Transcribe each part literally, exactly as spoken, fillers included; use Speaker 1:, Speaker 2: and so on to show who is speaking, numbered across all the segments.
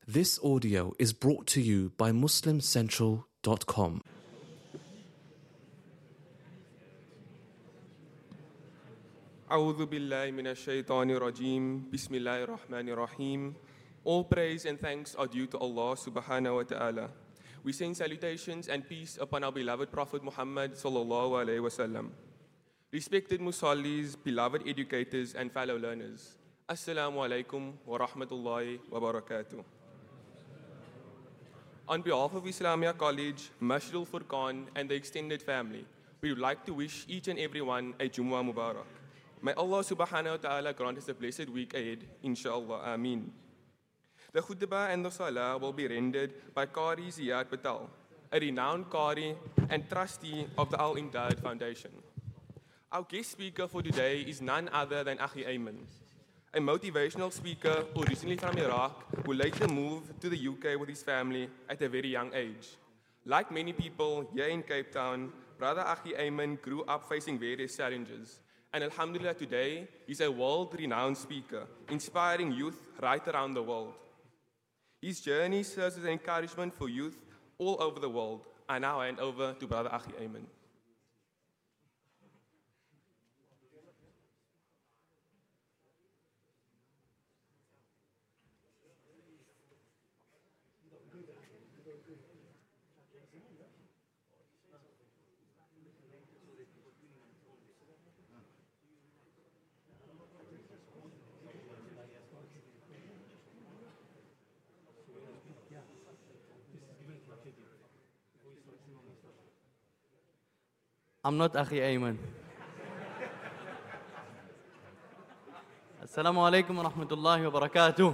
Speaker 1: This audio is brought to you by Muslim Central dot com.
Speaker 2: A'udhu billahi minash shaitani rajim. Bismillahir rahmanir rahim. All praise and thanks are due to Allah subhanahu wa ta'ala. We send salutations and peace upon our beloved Prophet Muhammad sallallahu alayhi wa sallam. Respected Musallis, beloved educators and fellow learners. Assalamu alaikum wa rahmatullahi wa barakatuh. On behalf of Islamia College, Masjid al-Furqan and the extended family, we would like to wish each and everyone a Jumu'ah Mubarak. May Allah subhanahu wa ta'ala grant us a blessed week ahead, inshallah, ameen. The khutbah and the salah will be rendered by Qari Ziyad Patel, a renowned Qari and trustee of the Al-Imdad Foundation. Our guest speaker for today is none other than Akhi Ayman, a motivational speaker originally from Iraq who later moved to the U K with his family at a very young age. Like many people here in Cape Town, Brother Akhi Ayman grew up facing various challenges. And alhamdulillah, today, he's a world-renowned speaker, inspiring youth right around the world. His journey serves as an encouragement for youth all over the world. I now hand over to Brother Akhi Ayman.
Speaker 3: I'm not Akhi Ayman. Assalamu alaikum wa rahmatullahi wa barakatuh.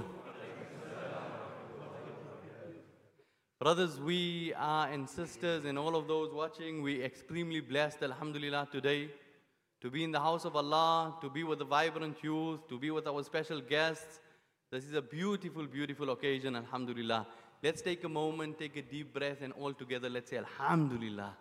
Speaker 3: Brothers, we are and sisters and all of those watching, we extremely blessed, alhamdulillah, today to be in the house of Allah, to be with the vibrant youth, to be with our special guests. This is a beautiful, beautiful occasion, alhamdulillah. Let's take a moment, take a deep breath, and all together let's say alhamdulillah.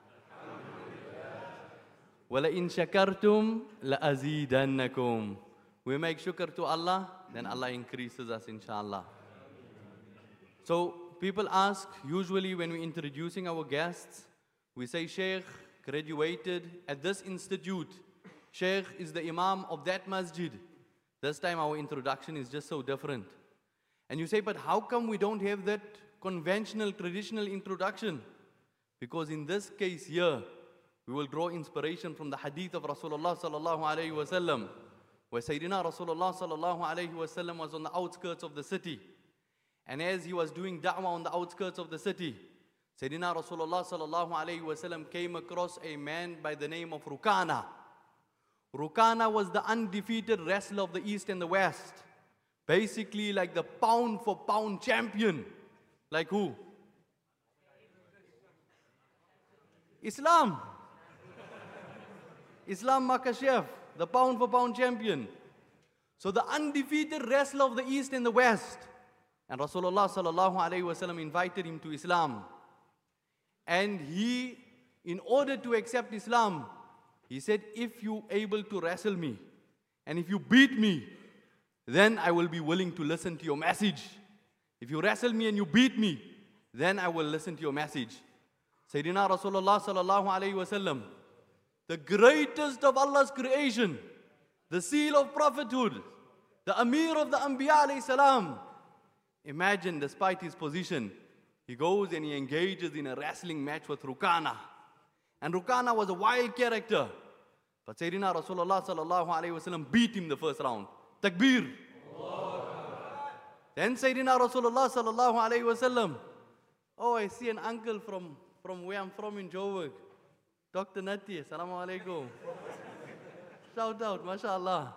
Speaker 3: وَلَئِن شَكَرْتُمْ لَأَزِيدَنَّكُمْ. We make shukr to Allah, then Allah increases us, inshallah. So people ask, usually when we're introducing our guests, we say Sheikh graduated at this institute. Sheikh is the Imam of that masjid. This time our introduction is just so different. And you say, but how come we don't have that conventional, traditional introduction? Because in this case here, we will draw inspiration from the hadith of Rasulullah sallallahu alayhi wa sallam, where Sayyidina Rasulullah sallallahu alayhi wa sallam was on the outskirts of the city. And as he was doing da'wah on the outskirts of the city, Sayyidina Rasulullah sallallahu alayhi wa sallam came across a man by the name of Rukana. Rukana was the undefeated wrestler of the East and the West. Basically like the pound for pound champion. Like who? Islam. Islam Makashev, the pound for pound champion. So the undefeated wrestler of the East and the West. And Rasulullah sallallahu alayhi wa sallam invited him to Islam. And he, in order to accept Islam, he said, if you able to wrestle me, and if you beat me, then I will be willing to listen to your message. If you wrestle me and you beat me, then I will listen to your message. Sayyidina Rasulullah sallallahu alayhi wa sallam, the greatest of Allah's creation, the seal of prophethood, the Amir of the Anbiya alayhi salam. Imagine, despite his position, he goes and he engages in a wrestling match with Rukana. And Rukana was a wild character. But Sayyidina Rasulullah sallallahu alayhi wa sallam beat him the first round. Takbir. Then Sayyidina Rasulullah sallallahu alayhi wa sallam, oh, I see an uncle from, from where I'm from in Joburg. Doctor Nati, assalamu alaikum. Shout out, mashallah.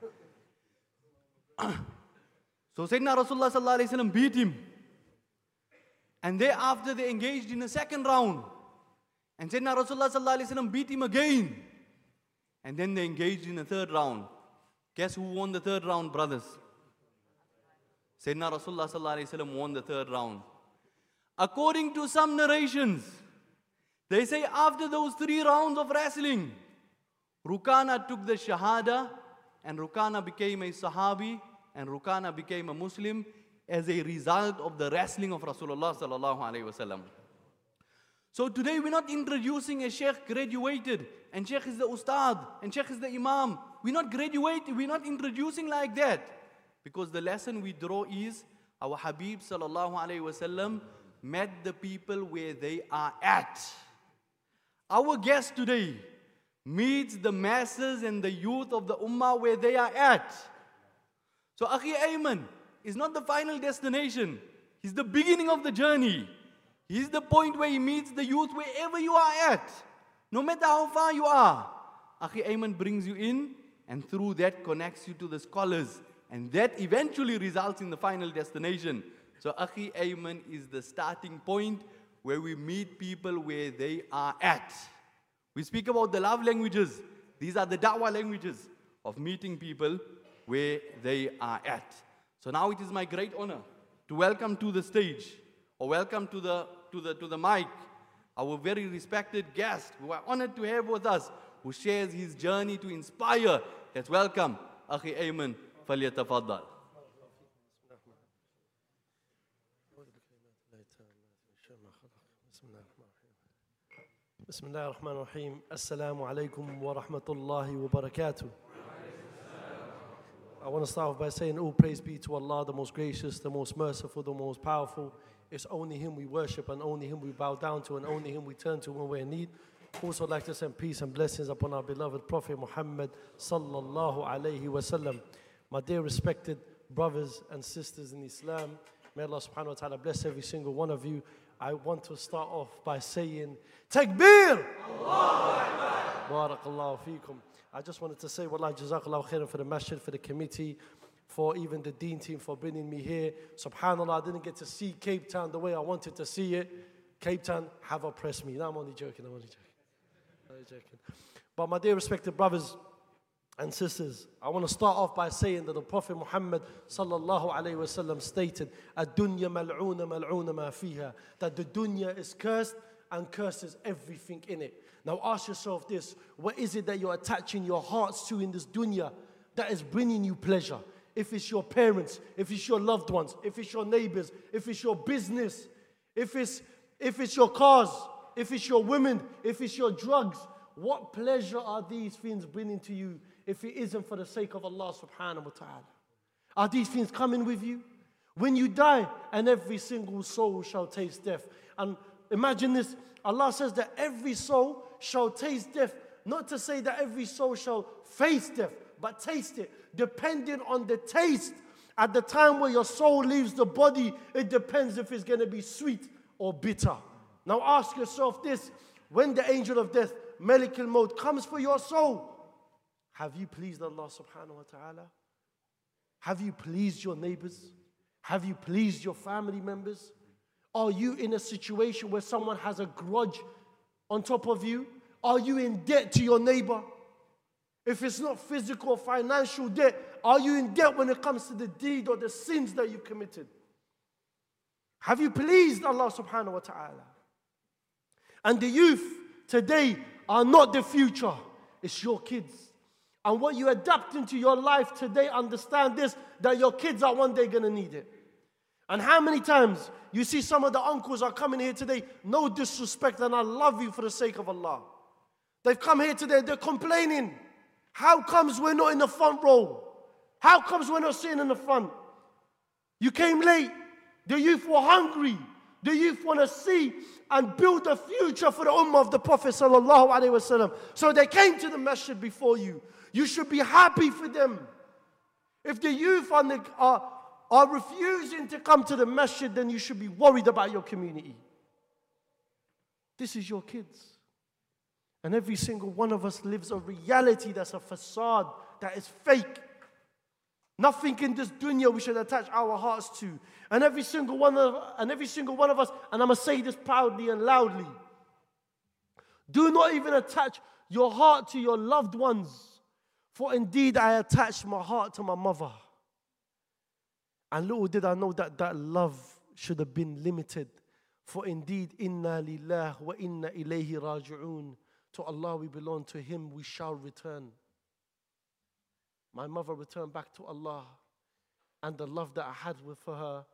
Speaker 3: So Sayyidina Rasulullah sallallahu alayhi wa sallam beat him. And thereafter they engaged in a second round. And Sayyidina Rasulullah sallallahu alayhi wa sallam beat him again. And then they engaged in a third round. Guess who won the third round, brothers? Sayyidina Rasulullah sallallahu alayhi wa sallam won the third round. According to some narrations, they say after those three rounds of wrestling, Rukana took the Shahada and Rukana became a Sahabi and Rukana became a Muslim as a result of the wrestling of Rasulullah sallallahu alaihi wasallam. So today we're not introducing a sheikh graduated, and sheikh is the ustad, and sheikh is the imam. We're not graduating, we're not introducing like that. Because the lesson we draw is, our Habib sallallahu alaihi wasallam met the people where they are at. Our guest today meets the masses and the youth of the ummah where they are at. So Akhi Ayman is not the final destination. He's the beginning of the journey. He's the point where he meets the youth wherever you are at. No matter how far you are. Akhi Ayman brings you in, and through that connects you to the scholars. And that eventually results in the final destination. So Akhi Ayman is the starting point where we meet people where they are at. We speak about the love languages. These are the da'wah languages of meeting people where they are at. So now it is my great honor to welcome to the stage, or welcome to the to the to the mic, our very respected guest who are honored to have with us, who shares his journey to inspire. Let's welcome Akhi Ayman. فليتفضل.
Speaker 4: بسم الله الرحمن الرحيم. السلام عليكم ورحمة الله وبركاته. I want to start off by saying all praise be to Allah, the most gracious, the most merciful, the most powerful. It's only Him we worship, and only Him we bow down to, and only Him we turn to when we're in need. Also I'd like to send peace and blessings upon our beloved Prophet Muhammad sallallahu alayhi wa sallam. My dear respected brothers and sisters in Islam, may Allah subhanahu wa ta'ala bless every single one of you. I want to start off by saying, Takbir! Barakallahu feekum. I just wanted to say, Wallah, Jazakallahu khairan for the masjid, for the committee, for even the Deen team for bringing me here. SubhanAllah, I didn't get to see Cape Town the way I wanted to see it. Cape Town have oppressed me. No, I'm only joking, I'm only joking. I'm only joking. But my dear respected brothers and sisters, I want to start off by saying that the Prophet Muhammad sallallahu alayhi wa sallam stated, "Ad-dunya mal'una mal'una ma fiha," that the dunya is cursed and curses everything in it. Now ask yourself this: what is it that you're attaching your hearts to in this dunya that is bringing you pleasure? If it's your parents, if it's your loved ones, if it's your neighbors, if it's your business, if it's if it's your cars, if it's your women, if it's your drugs, what pleasure are these things bringing to you if it isn't for the sake of Allah subhanahu wa ta'ala? Are these things coming with you? When you die, and every single soul shall taste death. And imagine this, Allah says that every soul shall taste death. Not to say that every soul shall face death, but taste it. Depending on the taste, at the time where your soul leaves the body, it depends if it's going to be sweet or bitter. Now ask yourself this: when the angel of death, Malik al-Maut, comes for your soul, have you pleased Allah subhanahu wa ta'ala? Have you pleased your neighbors? Have you pleased your family members? Are you in a situation where someone has a grudge on top of you? Are you in debt to your neighbor? If it's not physical or financial debt, are you in debt when it comes to the deed or the sins that you committed? Have you pleased Allah subhanahu wa ta'ala? And the youth today are not the future. It's your kids. And what you adapt into your life today, understand this, that your kids are one day going to need it. And how many times you see some of the uncles are coming here today, no disrespect, and I love you for the sake of Allah. They've come here today, they're complaining. How comes we're not in the front row? How comes we're not sitting in the front? You came late. The youth were hungry. The youth want to see and build a future for the ummah of the Prophet sallallahu alaihi wasallam. So they came to the masjid before you. You should be happy for them. If the youth are, are, are refusing to come to the masjid, then you should be worried about your community. This is your kids. And every single one of us lives a reality that's a facade, that is fake. Nothing in this dunya we should attach our hearts to. And every single one of and every single one of us, and I'm going to say this proudly and loudly, do not even attach your heart to your loved ones. For indeed I attached my heart to my mother. And little did I know that that love should have been limited. For indeed, inna lillah wa inna ilayhi raji'un. To Allah we belong, to Him we shall return. My mother returned back to Allah. And the love that I had with her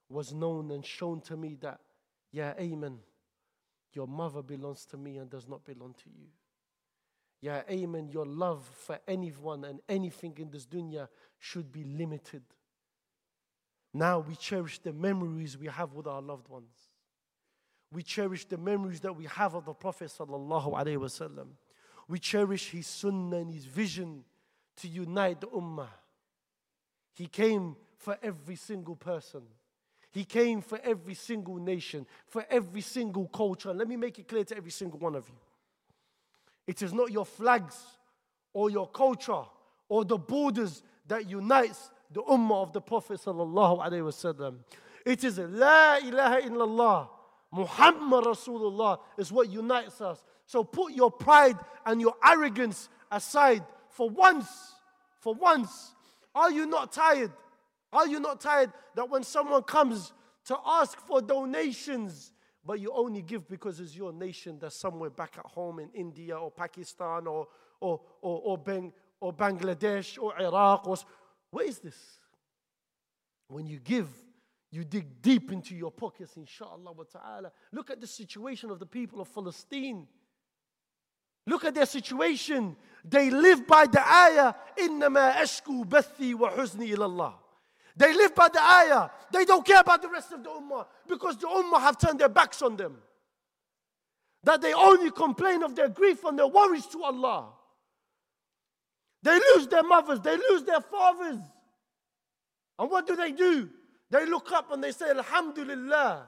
Speaker 4: was known and shown to me that, yeah, Ayman, your mother belongs to me and does not belong to you. Yeah, Ayman, your love for anyone and anything in this dunya should be limited. Now we cherish the memories we have with our loved ones. We cherish the memories that we have of the Prophet sallallahu alaihi wasallam. We cherish his sunnah and his vision to unite the ummah. He came for every single person. He came for every single nation, for every single culture. And let me make it clear to every single one of you. It is not your flags or your culture or the borders that unites the ummah of the Prophet sallallahu alaihi wasallam. It is La ilaha illallah, Muhammad Rasulullah is what unites us. So put your pride and your arrogance aside for once. For once. Are you not tired? Are you not tired that when someone comes to ask for donations, but you only give because it's your nation that's somewhere back at home in India or Pakistan or, or, or, or, Bang, or Bangladesh or Iraq? Or, where is this? When you give, you dig deep into your pockets, inshallah wa ta'ala. Look at the situation of the people of Palestine. Look at their situation. They live by the ayah, إِنَّمَا أَشْكُوا بَثِّي وَحُزْنِي إِلَى اللَّهِ. They live by the ayah. They don't care about the rest of the ummah because the ummah have turned their backs on them. That they only complain of their grief and their worries to Allah. They lose their mothers. They lose their fathers. And what do they do? They look up and they say, Alhamdulillah.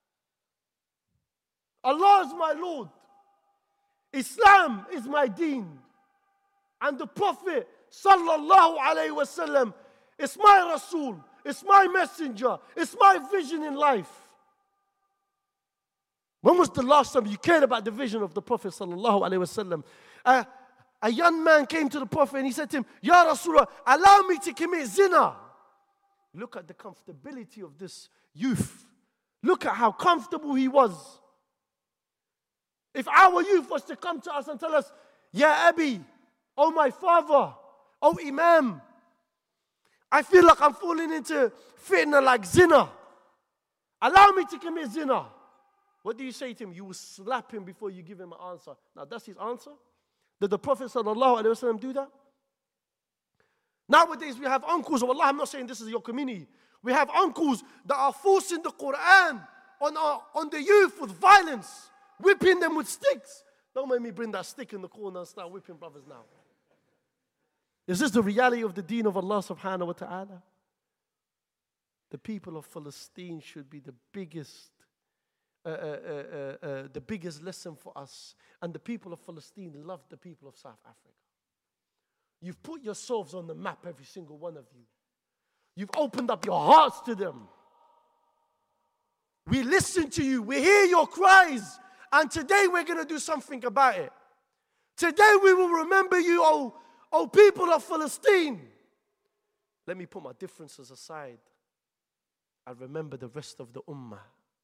Speaker 4: Allah is my Lord. Islam is my deen. And the Prophet sallallahu alayhi wasallam, it's my Rasul, it's my messenger, it's my vision in life. When was the last time you cared about the vision of the Prophet sallallahu alaihi wasallam? Uh, a young man came to the Prophet and he said to him, Ya Rasulullah, allow me to commit zina. Look at the comfortability of this youth. Look at how comfortable he was. If our youth was to come to us and tell us, Ya Abi, oh my father, oh Imam, I feel like I'm falling into fitna like zina. Allow me to commit zina. What do you say to him? You will slap him before you give him an answer. Now that's his answer. Did the Prophet sallallahu alaihi wasallam do that? Nowadays we have uncles, oh Allah, I'm not saying this is your community. We have uncles that are forcing the Quran on, our, on the youth with violence, whipping them with sticks. Don't make me bring that stick in the corner and start whipping brothers now. Is this the reality of the deen of Allah subhanahu wa ta'ala? The people of Palestine should be the biggest, uh, uh, uh, uh, the biggest lesson for us. And the people of Palestine love the people of South Africa. You've put yourselves on the map, every single one of you. You've opened up your hearts to them. We listen to you. We hear your cries. And today we're going to do something about it. Today we will remember you, oh, oh people of Palestine. Let me put my differences aside. I remember the rest of the ummah.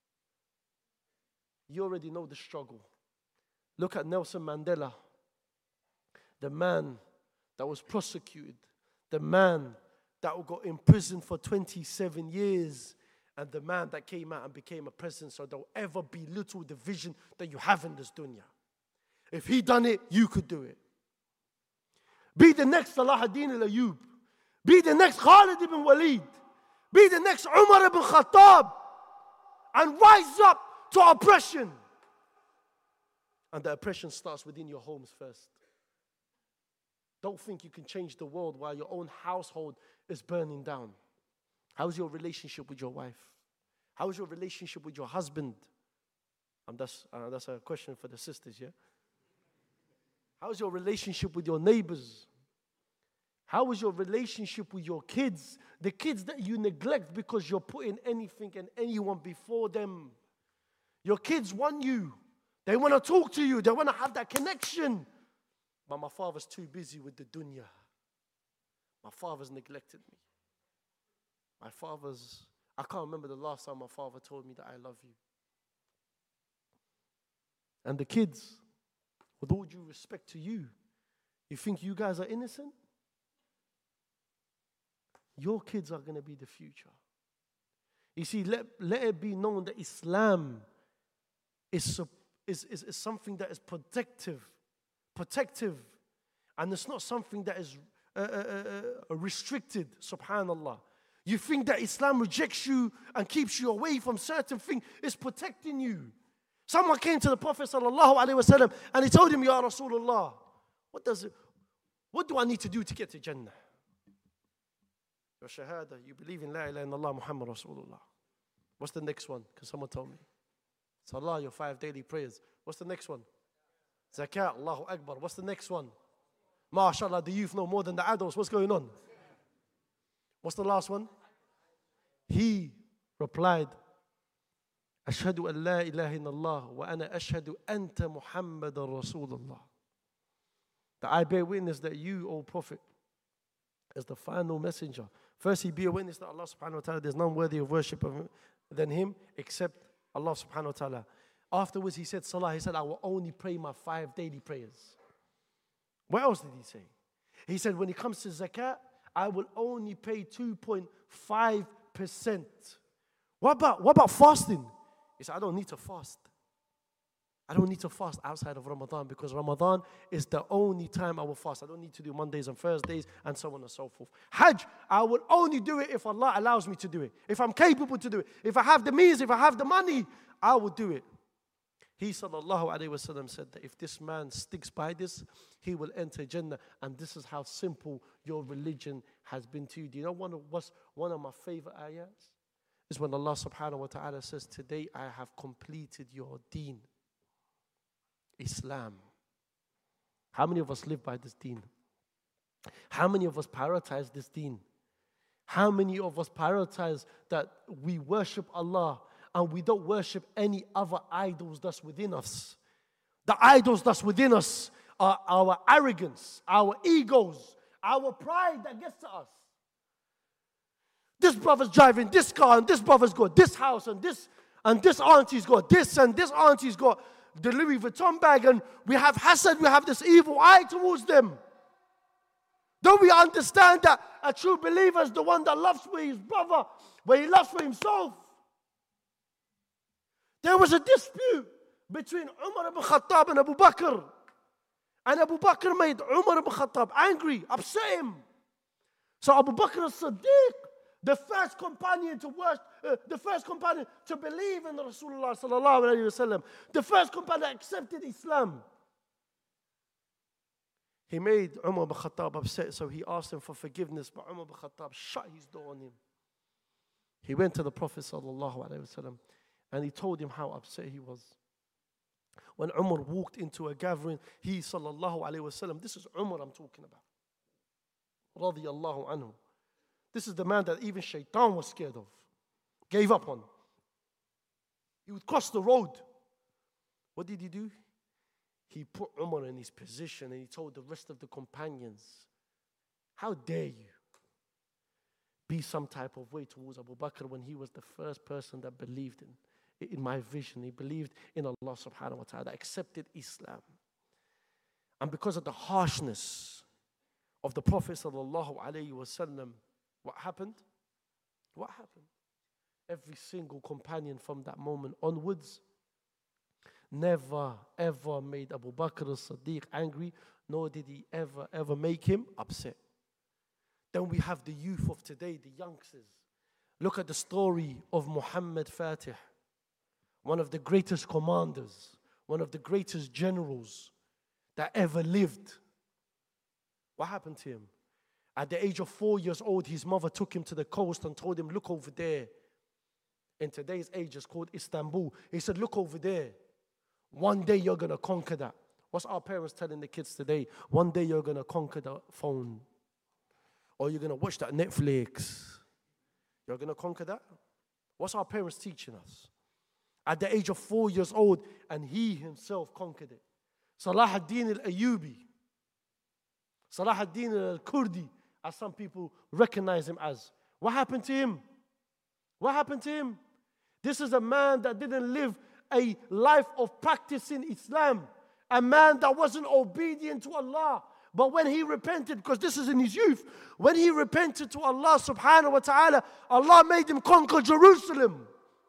Speaker 4: You already know the struggle. Look at Nelson Mandela, the man that was prosecuted, the man that got imprisoned for twenty-seven years, and the man that came out and became a president, so don't ever belittle the vision that you have in this dunya. If he done it, you could do it. Be the next Salah ad-Din al-Ayyub. Be the next Khalid ibn Walid. Be the next Umar ibn Khattab. And rise up to oppression. And the oppression starts within your homes first. Don't think you can change the world while your own household is burning down. How's your relationship with your wife? How's your relationship with your husband? Um, that's, uh, that's a question for the sisters, yeah? How's your relationship with your neighbors? How is your relationship with your kids? The kids that you neglect because you're putting anything and anyone before them. Your kids want you. They want to talk to you. They want to have that connection. But my father's too busy with the dunya. My father's neglected me. My father's, I can't remember the last time my father told me that I love you. And the kids, with all due respect to you, you think you guys are innocent? Your kids are going to be the future. You see, let, let it be known that Islam is, is, is, is something that is protective, protective, and it's not something that is uh, uh, uh, restricted, subhanallah. You think that Islam rejects you and keeps you away from certain things. It's protecting you. Someone came to the Prophet sallallahu alaihi wasallam and he told him, Ya Rasulullah, what does it, what do I need to do to get to Jannah? Your shahada, you believe in La ilaha illallah Muhammad Rasulullah. What's the next one? Because someone told me. Salah, your five daily prayers. What's the next one? Zakat, Allahu Akbar. What's the next one? MashaAllah, the youth know more than the adults. What's going on? What's the last one? He replied, Ashhadu an la ilaha illallah wa ana ashhadu anta Muhammadan Rasulullah. That I bear witness that you, O Prophet, as the final messenger. First, he be a witness that Allah subhanahu wa ta'ala, there's none worthy of worship than him except Allah subhanahu wa ta'ala. Afterwards, he said, Salah, he said, I will only pray my five daily prayers. What else did he say? He said, when it comes to zakat, I will only pay two point five percent. What about, what about fasting? He said, I don't need to fast. I don't need to fast outside of Ramadan because Ramadan is the only time I will fast. I don't need to do Mondays and Thursdays and so on and so forth. Hajj, I will only do it if Allah allows me to do it. If I'm capable to do it. If I have the means, if I have the money, I will do it. He sallallahu alayhi wa sallam said that if this man sticks by this, he will enter Jannah. And this is how simple your religion has been to you. Do you know one of, what's one of my favorite ayats? Is when Allah subhanahu wa ta'ala says, today I have completed your deen. Islam. How many of us live by this deen? How many of us prioritize this deen? How many of us prioritize that we worship Allah and we don't worship any other idols that's within us? The idols that's within us are our arrogance, our egos, our pride that gets to us. This brother's driving this car and this brother's got this house and this and this auntie's got this and this auntie's got the Louis Vuitton bag, and we have hasad, we have this evil eye towards them. Don't we understand that a true believer is the one that loves for his brother where he loves for himself? There was a dispute between Umar ibn Khattab and Abu Bakr. And Abu Bakr made Umar ibn Khattab angry, upset him. So Abu Bakr as-Siddiq, the first companion to worship, uh, the first companion to believe in Rasulullah sallallahu alayhi wa sallam, the first companion that accepted Islam. He made Umar ibn Khattab upset, so he asked him for forgiveness, but Umar ibn Khattab shut his door on him. He went to the Prophet sallallahu alayhi wa sallam, and he told him how upset he was. When Umar walked into a gathering, he sallallahu alayhi wa sallam, this is Umar I'm talking about, radiyallahu anhu. This is the man that even Shaitan was scared of, gave up on. He would cross the road. What did he do? He put Umar in his position and he told the rest of the companions, how dare you be some type of way towards Abu Bakr when he was the first person that believed in, in my vision. He believed in Allah subhanahu wa ta'ala, accepted Islam. And because of the harshness of the Prophet sallallahu alayhi wa sallam, what happened? What happened? Every single companion from that moment onwards never ever made Abu Bakr as-Siddiq angry, nor did he ever ever make him upset. Then we have the youth of today, the youngsters. Look at the story of Muhammad Fatih, one of the greatest commanders, one of the greatest generals that ever lived. What happened to him? At the age of four years old, his mother took him to the coast and told him, look over there. In today's age, it's called Istanbul. He said, look over there. One day you're going to conquer that. What's our parents telling the kids today? One day you're going to conquer the phone. Or you're going to watch that Netflix. You're going to conquer that? What's our parents teaching us? At the age of four years old, and he himself conquered it. Salah ad-Din al-Ayyubi. Salah ad-Din al-Kurdi, as some people recognize him as. What happened to him? What happened to him? This is a man that didn't live a life of practicing Islam. A man that wasn't obedient to Allah. But when he repented, because this is in his youth, when he repented to Allah subhanahu wa ta'ala, Allah made him conquer Jerusalem.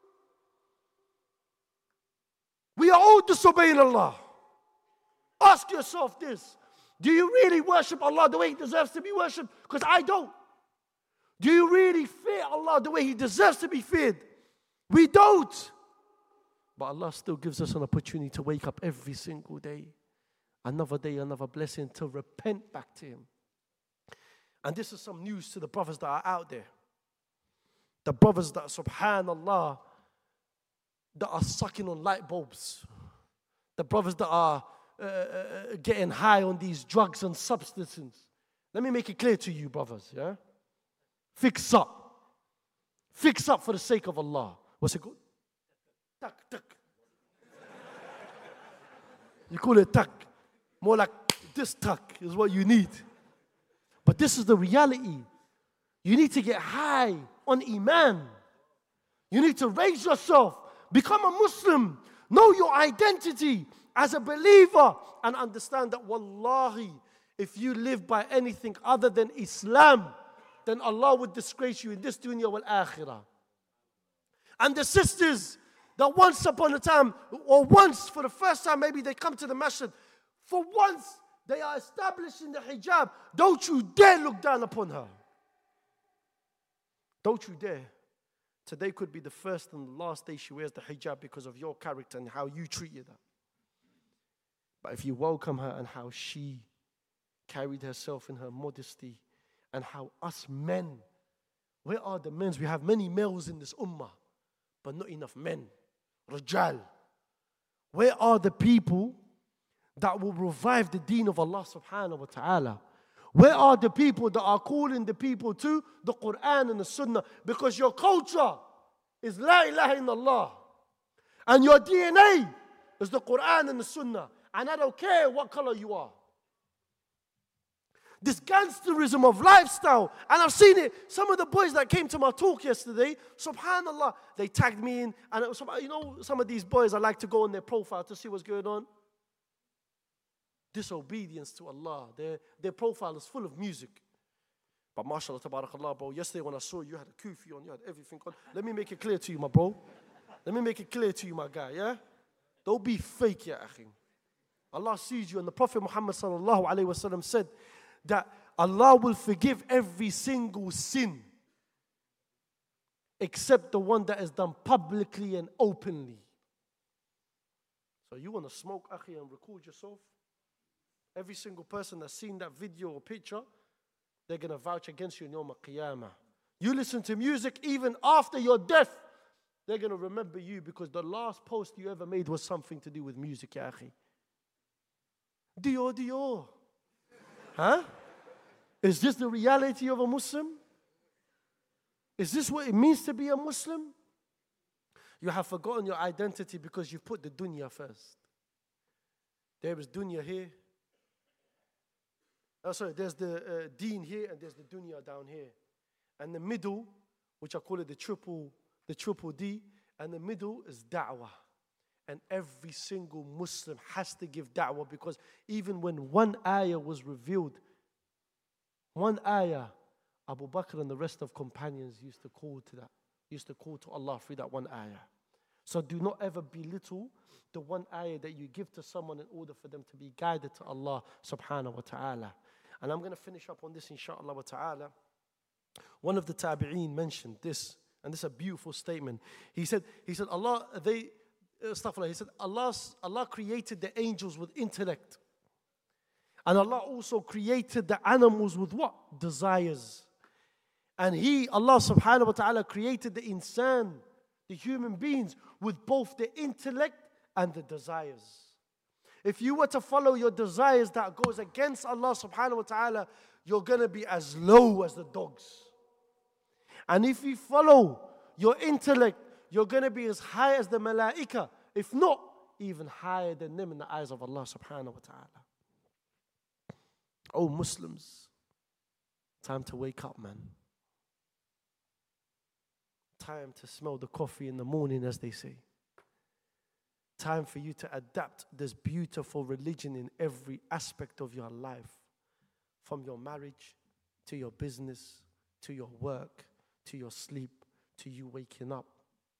Speaker 4: We are all disobeying Allah. Ask yourself this. Do you really worship Allah the way He deserves to be worshipped? Because I don't. Do you really fear Allah the way He deserves to be feared? We don't. But Allah still gives us an opportunity to wake up every single day. Another day, another blessing to repent back to Him. And this is some news to the brothers that are out there. The brothers that, subhanallah, that are sucking on light bulbs. The brothers that are uh, uh, getting high on these drugs and substances. Let me make it clear to you, brothers, yeah? Fix up. Fix up for the sake of Allah. What's it called? Tak, tak. You call it tak. More like this tak is what you need. But this is the reality. You need to get high on Iman. You need to raise yourself. Become a Muslim. Know your identity as a believer. And understand that wallahi, if you live by anything other than Islam, then Allah would disgrace you in this dunya wal akhirah. And the sisters that once upon a time, or once for the first time, maybe they come to the masjid, for once they are established in the hijab, don't you dare look down upon her. Don't you dare. Today could be the first and the last day she wears the hijab because of your character and how you treated her. But if you welcome her and how she carried herself in her modesty, and how us men, where are the men? We have many males in this ummah, but not enough men. Rajal. Where are the people that will revive the deen of Allah subhanahu wa ta'ala? Where are the people that are calling the people to the Quran and the Sunnah? Because your culture is La ilaha illallah. And your D N A is the Quran and the Sunnah. And I don't care what color you are. This gangsterism of lifestyle. And I've seen it. Some of the boys that came to my talk yesterday, subhanallah, they tagged me in. And it was, you know, some of these boys, I like to go on their profile to see what's going on. Disobedience to Allah. Their, their profile is full of music. But mashallah, tabarakallah, bro, yesterday when I saw you, you had a kufi on, you had everything on. Let me make it clear to you, my bro. Let me make it clear to you, my guy, yeah? Don't be fake, ya akhi. Allah sees you. And the Prophet Muhammad sallallahu alayhi wa sallam said that Allah will forgive every single sin except the one that is done publicly and openly. So you want to smoke, akhi, and record yourself? Every single person that's seen that video or picture, they're going to vouch against you in Yawm al-Qiyamah. You listen to music even after your death, they're going to remember you because the last post you ever made was something to do with music, ya akhi. Dior, Dior. Huh? Is this the reality of a Muslim? Is this what it means to be a Muslim? You have forgotten your identity because you've put the dunya first. There is dunya here. Oh, sorry, there's the uh, deen here and there's the dunya down here. And the middle, which I call it the triple, the triple D, and the middle is da'wah. And every single Muslim has to give da'wah because even when one ayah was revealed, one ayah, Abu Bakr and the rest of companions used to call to that, used to call to Allah through that one ayah. So do not ever belittle the one ayah that you give to someone in order for them to be guided to Allah subhanahu wa ta'ala. And I'm going to finish up on this inshaAllah wa ta'ala. One of the tabi'een mentioned this, and this is a beautiful statement. He said, he said, Allah, they, astaghfirullah, he said, Allah, Allah created the angels with intellect. And Allah also created the animals with what? Desires. And He, Allah subhanahu wa ta'ala, created the insan, the human beings, with both the intellect and the desires. If you were to follow your desires that goes against Allah subhanahu wa ta'ala, you're going to be as low as the dogs. And if you follow your intellect, you're going to be as high as the malaika, if not even higher than them in the eyes of Allah subhanahu wa ta'ala. Oh Muslims, time to wake up, man. Time to smell the coffee in the morning, as they say. Time for you to adapt this beautiful religion in every aspect of your life. from your marriage, to your business, to your work, to your sleep, to you waking up,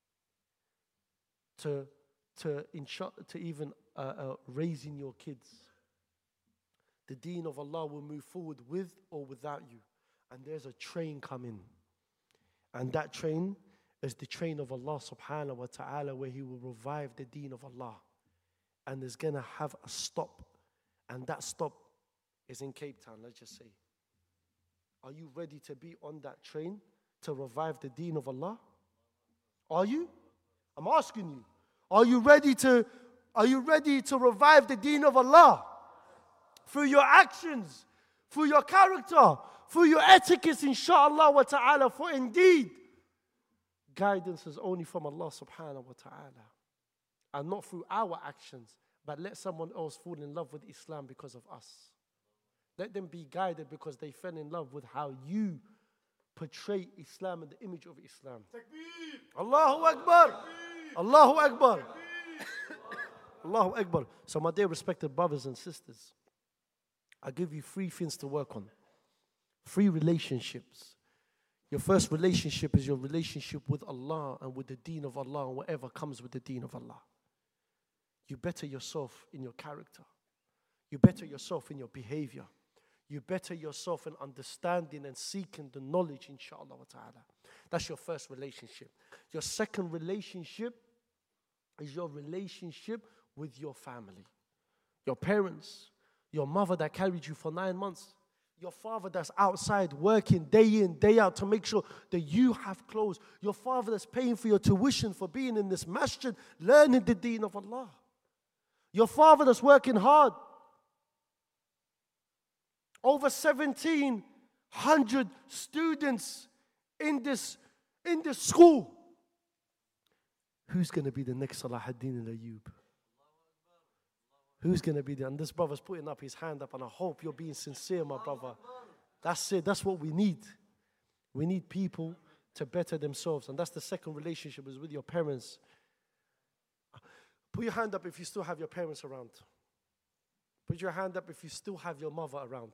Speaker 4: to, to, insha- to even uh, uh, raising your kids. The deen of Allah will move forward with or without you. And there's a train coming. And that train is the train of Allah subhanahu wa ta'ala, where He will revive the deen of Allah. And there's going to have a stop. And that stop is in Cape Town, let's just say. Are you ready to be on that train to revive the deen of Allah? Are you? I'm asking you. Are you ready to, are you ready to revive the deen of Allah? Through your actions, through your character, through your etiquette, inshallah wa ta'ala. For indeed, guidance is only from Allah subhanahu wa ta'ala. And not through our actions, but let someone else fall in love with Islam because of us. Let them be guided because they fell in love with how you portray Islam and the image of Islam. Takbir. Allahu Akbar. Takbir. Allahu Akbar. Allahu Akbar. So my dear respected brothers and sisters, I give you three things to work on. Three relationships. Your first relationship is your relationship with Allah and with the deen of Allah and whatever comes with the deen of Allah. You better yourself in your character. You better yourself in your behavior. You better yourself in understanding and seeking the knowledge, inshallah wa ta'ala. That's your first relationship. Your second relationship is your relationship with your family. Your parents, your mother that carried you for nine months, your father that's outside working day in, day out to make sure that you have clothes, your father that's paying for your tuition for being in this masjid, learning the deen of Allah. Your father that's working hard. Over seventeen hundred students in this, in this school. Who's going to be the next Salahuddin al-Ayyub? Who's going to be there? And this brother's putting up his hand up, and I hope you're being sincere, my brother. That's it. That's what we need. We need people to better themselves. And that's the second relationship, is with your parents. Put your hand up if you still have your parents around. Put your hand up if you still have your mother around.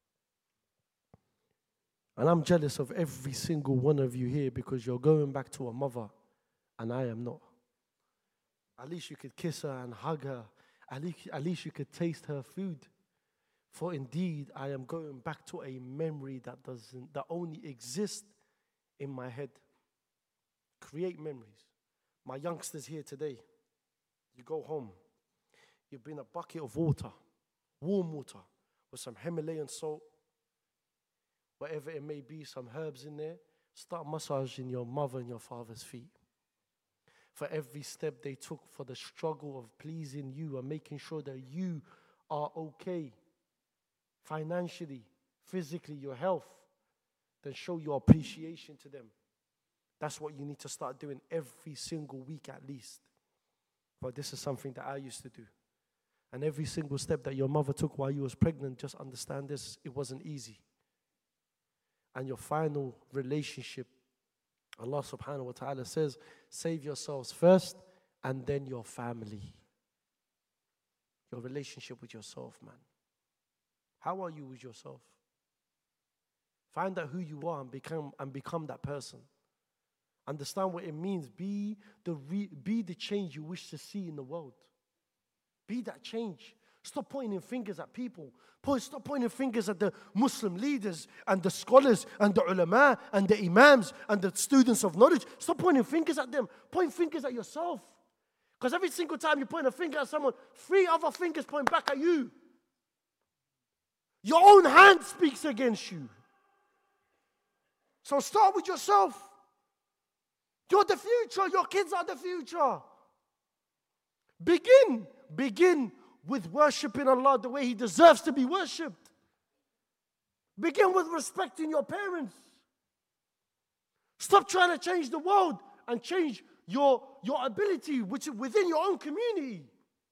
Speaker 4: And I'm jealous of every single one of you here because you're going back to a mother and I am not. At least you could kiss her and hug her. At least, at least you could taste her food. For indeed, I am going back to a memory that doesn't, that only exists in my head. Create memories. My youngsters here today, you go home, you bring a bucket of water, warm water, with some Himalayan salt, whatever it may be, some herbs in there. Start massaging your mother and your father's feet. For every step they took for the struggle of pleasing you and making sure that you are okay financially, physically, your health, then show your appreciation to them. That's what you need to start doing every single week at least. But this is something that I used to do. And every single step that your mother took while you was pregnant, just understand this, it wasn't easy. And your final relationship, Allah subhanahu wa ta'ala says, save yourselves first and then your family. Your relationship with yourself, man. How are you with yourself? Find out who you are and become and become that person. Understand what it means. Be the re, be the change you wish to see in the world. Be that change. Stop pointing fingers at people. Stop pointing fingers at the Muslim leaders and the scholars and the ulama and the imams and the students of knowledge. Stop pointing fingers at them. Point fingers at yourself. Because every single time you point a finger at someone, three other fingers point back at you. Your own hand speaks against you. So start with yourself. You're the future. Your kids are the future. Begin. Begin with worshiping Allah the way He deserves to be worshipped. Begin with respecting your parents. Stop trying to change the world and change your, your ability which is within your own community.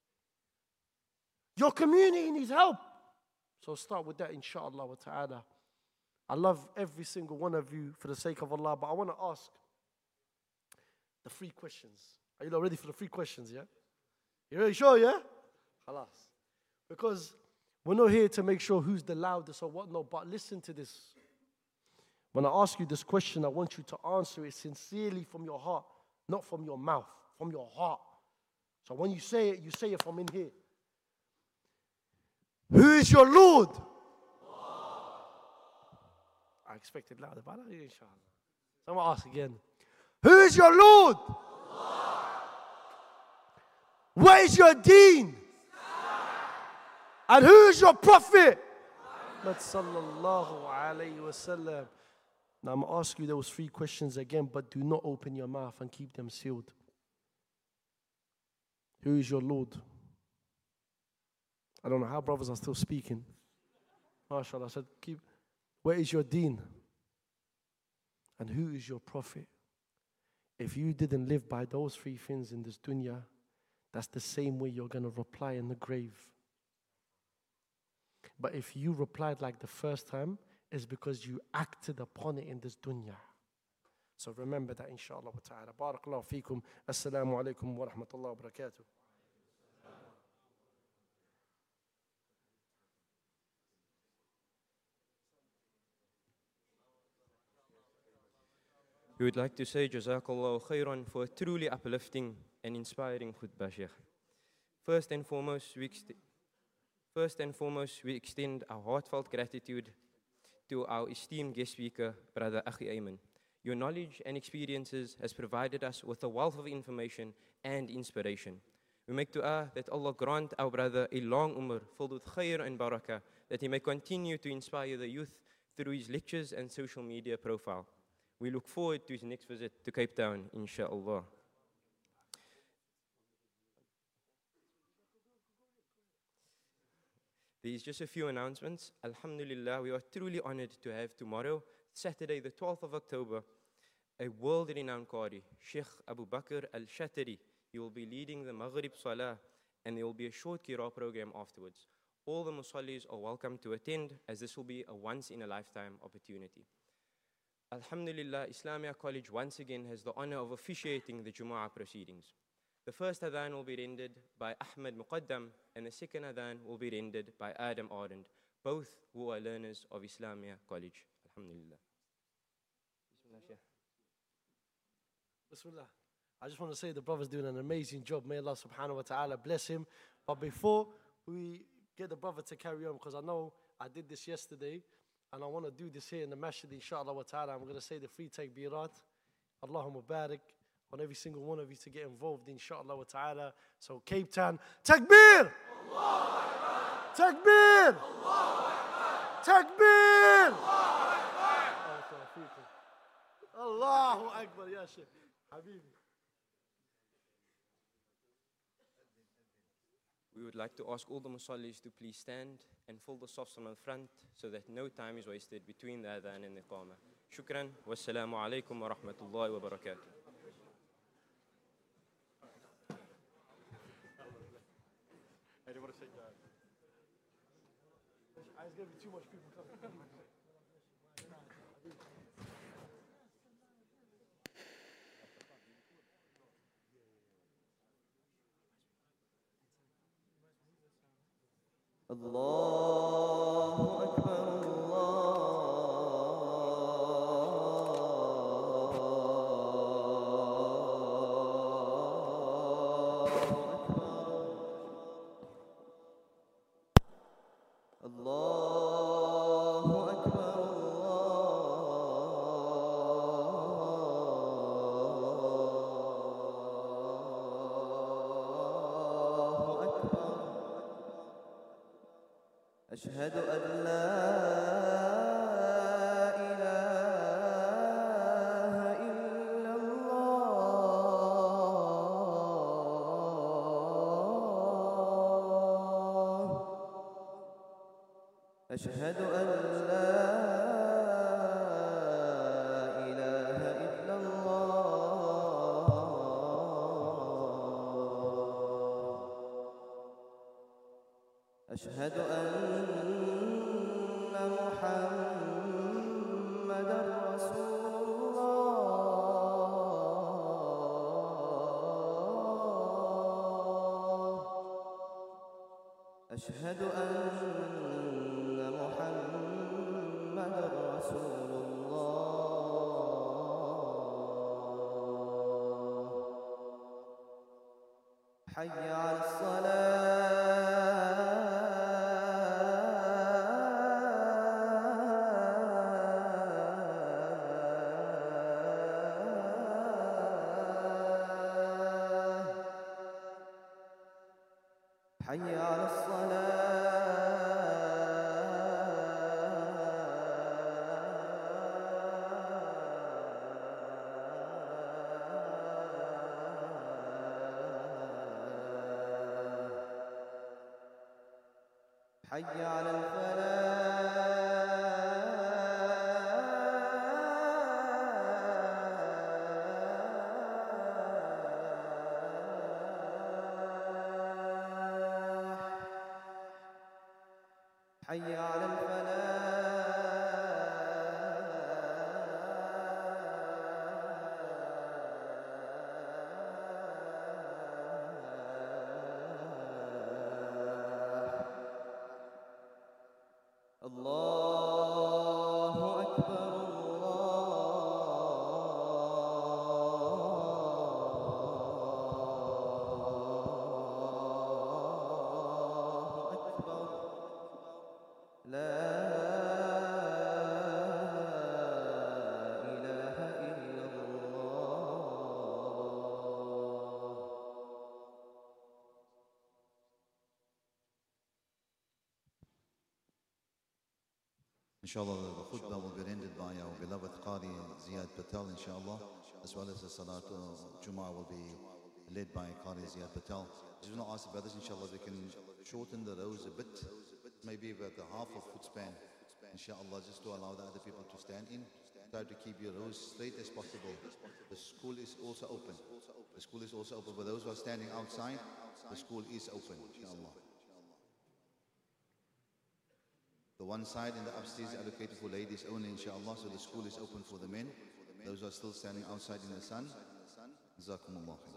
Speaker 4: Your community needs help. So start with that, inshallah wa ta'ala. I love every single one of you for the sake of Allah, but I want to ask the three questions. Are you all ready for the three questions, yeah? You really sure, yeah? Khalas. Because We're not here to make sure who's the loudest or whatnot, but listen to this. When I ask you this question, I want you to answer it sincerely from your heart, not from your mouth, from your heart. So when you say it, you say it from in here. Who is your Lord? I expected louder, but I inshallah. So I'm going to ask again. Who is your Lord? What is your deen? And who is your prophet? Muhammad sallallahu alayhi wa sallam. Now I'm going to ask you those three questions again, but do not open your mouth and keep them sealed. Who is your Lord? I don't know how brothers are still speaking. MashaAllah, I said, keep. Where is your deen? And who is your prophet? If you didn't live by those three things in this dunya, that's the same way you're going to reply in the grave. But if you replied like the first time, it's because you acted upon it in this dunya. So remember that, inshallah wa ta'ala. Barakallahu feekum. Assalamu alaikum wa rahmatullahi wa barakatuh.
Speaker 5: We would like to say Jazakallahu khairan for a truly uplifting and inspiring khutbah, Sheikh. First and foremost, we ext- First and foremost, we extend our heartfelt gratitude to our esteemed guest speaker, Brother Akhi Ayman. Your knowledge and experiences has provided us with a wealth of information and inspiration. We make dua that Allah grant our brother a long umr filled with khair and barakah, that he may continue to inspire the youth through his lectures and social media profile. We look forward to his next visit to Cape Town, inshallah. There is just a few announcements. Alhamdulillah, we are truly honored to have tomorrow, Saturday the twelfth of October, a world-renowned Qari, Sheikh Abu Bakr Al-Shatari. He will be leading the Maghrib Salah, and there will be a short Qira program afterwards. All the Musallis are welcome to attend, as this will be a once-in-a-lifetime opportunity. Alhamdulillah, Islamia College once again has the honor of officiating the Jumu'ah proceedings. The first adhan will be rendered by Ahmed Muqaddam, and the second adhan will be rendered by Adam Ardent, both who are learners of Islamia College. Alhamdulillah. Bismillah, Shaykh.
Speaker 4: Bismillah. I just want to say the brother's doing an amazing job. May Allah subhanahu wa ta'ala bless him. But before we get the brother to carry on, because I know I did this yesterday, and I want to do this here in the masjid, inshallah wa ta'ala. I'm going to say the free takbirat. Allahumma barik. I want every single one of you to get involved, inshallah wa ta'ala. So Cape Town, takbir! Allahu Akbar! Takbir! Allahu Akbar! Takbir! Allahu Akbar! Allahu Akbar, ya Shaykh. Habibi.
Speaker 5: We would like to ask all the Musallis to please stand and fill the safs on the front so that no time is wasted between the adhan and the qama. Shukran. Wassalamu alaikum wa rahmatullahi wa barakatuh.
Speaker 4: There's going to be too much people coming.
Speaker 6: Allahu Akbar, Allahu Akbar, Allahu Akbar. أشهد أن لا إله إلا الله أشهد أن لا إله إلا الله أشهد أن محمدًا رسول الله أشهد أن محمد رسول الله. حي على الصلاة. حي على الصلاة. حي على الفلاح. حي على الفلاح. الله أكبر الله أكبر. لا إله إلا الله.
Speaker 7: Inshallah, the khutbah will be rendered by our beloved Qari Ziyad Patel, inshallah, as well as the Salat Jum'ah will be led by Qari Ziyad Patel. I just want to ask the brothers, inshallah, they can shorten the rows a bit, maybe about the half of foot span, inshallah, just to allow the other people to stand in. Try to keep your rows straight as possible. The school is also open. The school is also open. For those who are standing outside, the school is open, inshallah. The one side in the upstairs is allocated for ladies only, inshallah, so the school is open for the men. Those who are still standing outside in the sun, Jazakumullah khair.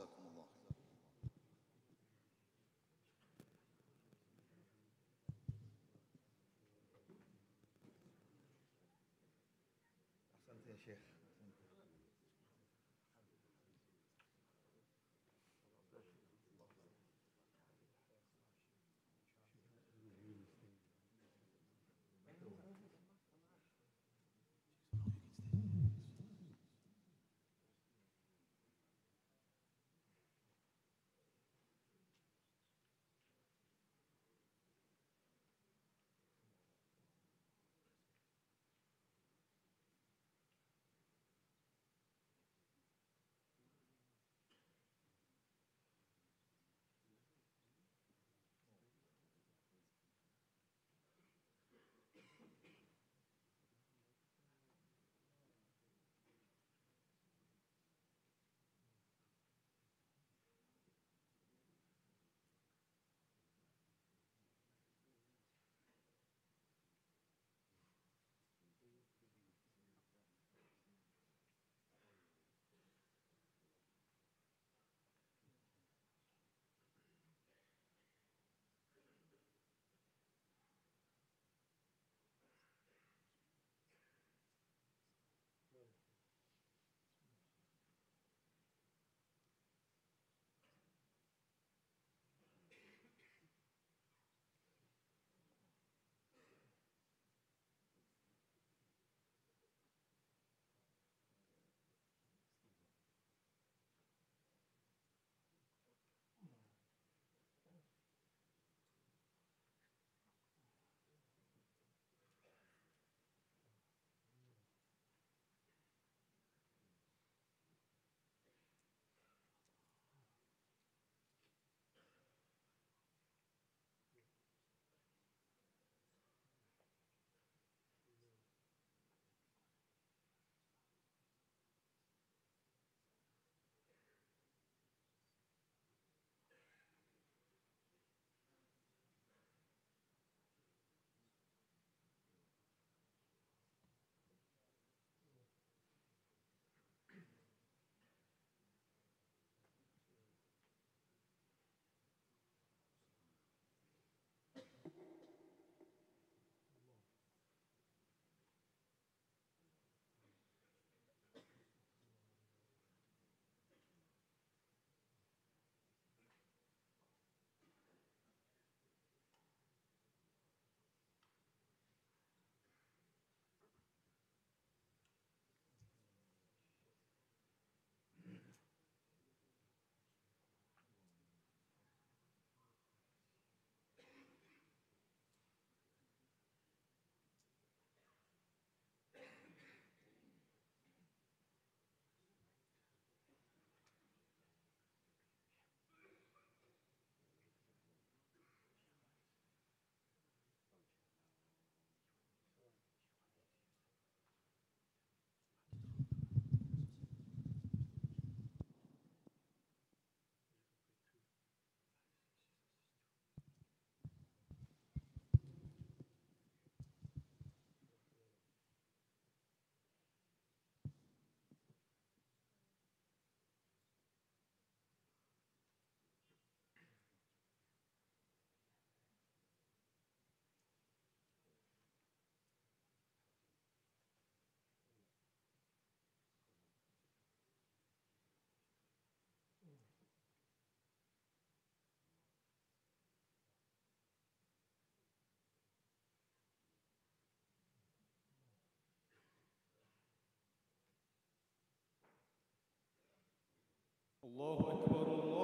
Speaker 8: الله أكبر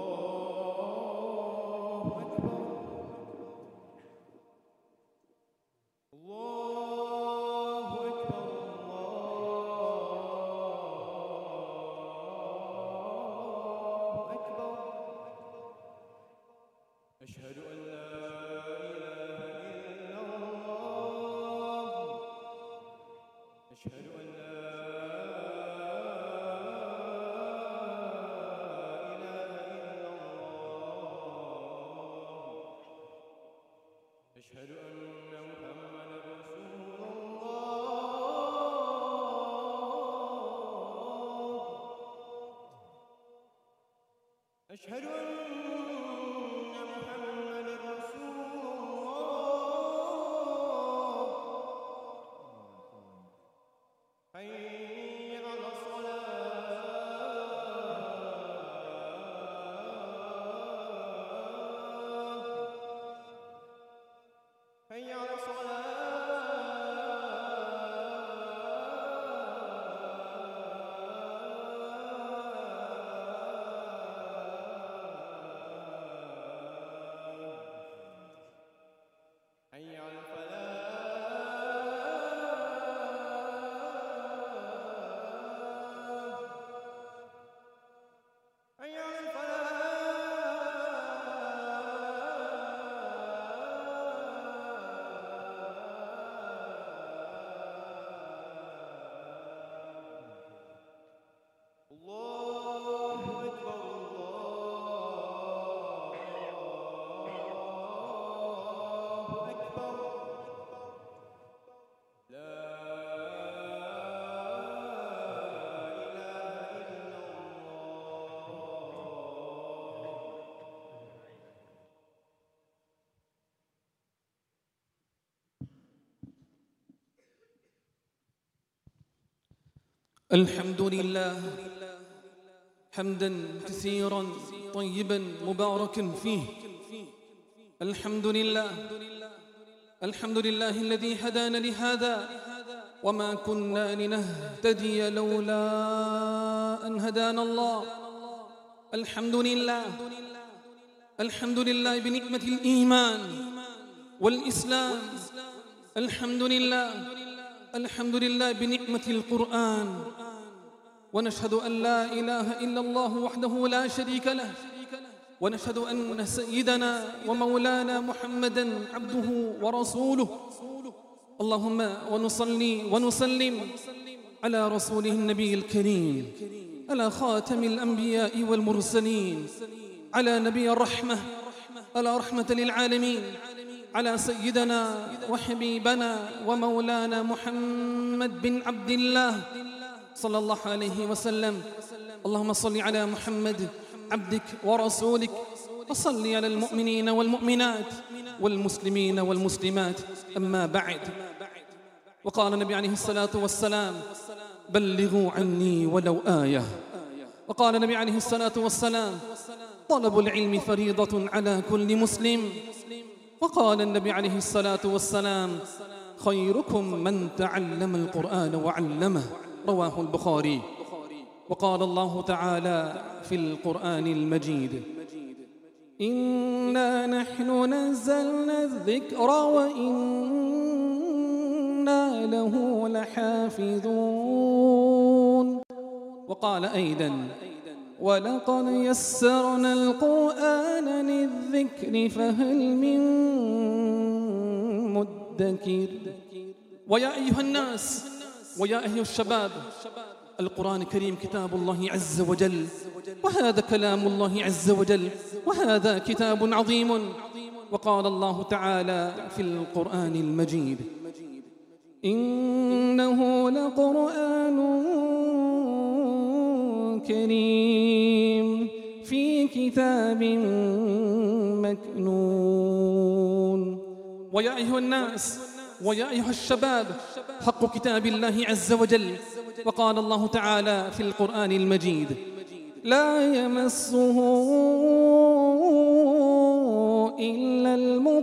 Speaker 8: الله أكبر الله أكبر الله أكبر أشهد أن لا إله إلا الله أشهد أن لا أشهد أن محمدا رسول الله أشهد أن محمدا رسول الله حي على الصلاة حي على الصلاة حي على الفلاح حي على الله أكبر الله أكبر لا إله إلا الله
Speaker 9: الحمد لله حمدا كثيرا طيبا مباركا فيه. الحمد لله الحمد لله الذي هدانا لهذا وما كنا لنهتدي لولا أن هدانا الله. الحمد لله الحمد لله بنعمة الإيمان والإسلام. الحمد لله الحمد لله بنعمة القرآن. ونشهد أن لا إله إلا الله وحده لا شريك له، ونشهد أن سيدنا ومولانا محمدًا عبده ورسوله. اللهم ونصلي ونسلم على رسوله النبي الكريم، على خاتم الأنبياء والمرسلين، على نبي الرحمة، على رحمة للعالمين، على سيدنا وحبيبنا ومولانا محمد بن عبد الله صلى الله عليه وسلم. اللهم صل على محمد عبدك ورسولك، وصل على المؤمنين والمؤمنات والمسلمين والمسلمات. أما بعد، وقال النبي عليه الصلاة والسلام: بلغوا عني ولو آية. وقال النبي عليه الصلاة والسلام: طلب العلم فريضة على كل مسلم. وقال النبي عليه الصلاة والسلام: خيركم من تعلم القرآن وعلمه. رواه البخاري. وقال الله تعالى في القرآن المجيد: إنا نحن نزلنا الذكر وإنا له لحافظون. وقال أيضا: ولقد يسرنا القرآن للذكر فهل من مدكر. ويا أيها الناس ويا أيها الشباب، القرآن الكريم كتاب الله عز وجل، وهذا كلام الله عز وجل، وهذا كتاب عظيم. وقال الله تعالى في القرآن المجيد: إنه لقرآن كريم في كتاب مكنون. ويا أيها الناس ويا أيها الشباب، حق كتاب الله عز وجل. وقال الله تعالى في القرآن المجيد: لا يمسه إلا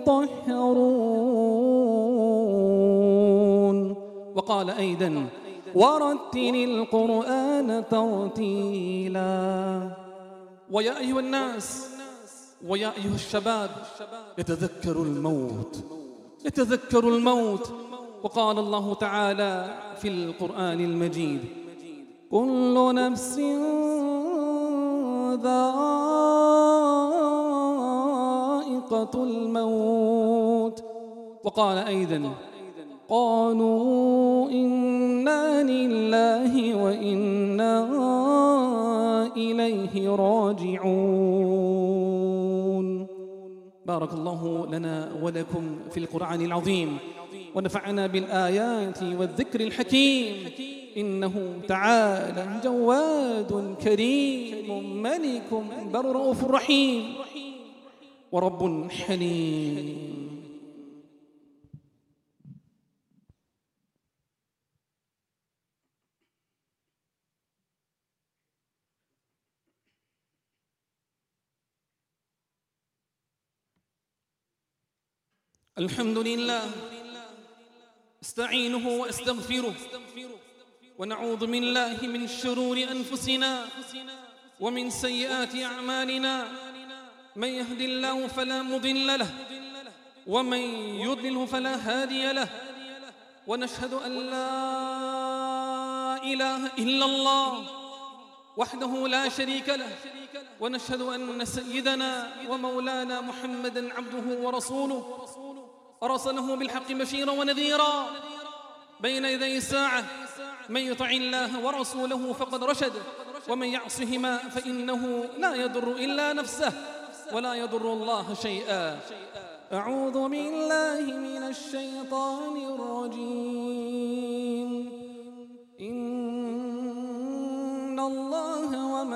Speaker 9: المطهرون. وقال أيضا: ورتل القرآن ترتيلا. ويا أيها الناس ويا أيها الشباب يتذكر الموت يتذكر الموت. وقال الله تعالى في القرآن المجيد: كل نفس ذائقة الموت. وقال أيضا: قالوا إنا لله وإنا إليه راجعون. بارك الله لنا ولكم في القرآن العظيم، ونفعنا بالآيات والذكر الحكيم. إنه تعالى جواد كريم ملك بر رؤوف رحيم ورب حليم. الحمد لله استعينه واستغفره ونعوذ بالله من شرور أنفسنا ومن سيئات أعمالنا. من يهد الله فلا مضل له ومن يضلله فلا هادي له. ونشهد أن لا إله إلا الله وحده لا شريك له. ونشهد أن سيدنا ومولانا محمدًا عبده ورسوله أرسله بالحق بشيرا ونذيرا بين يدي الساعة. من يطع الله ورسوله فقد رشد ومن يعصهما فإنه لا يضر إلا نفسه ولا يضر الله شيئا. أعوذ بالله من الشيطان الرجيم. إن الله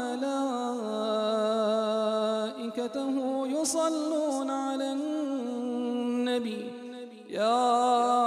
Speaker 9: وملائكته يصلون على النبي يا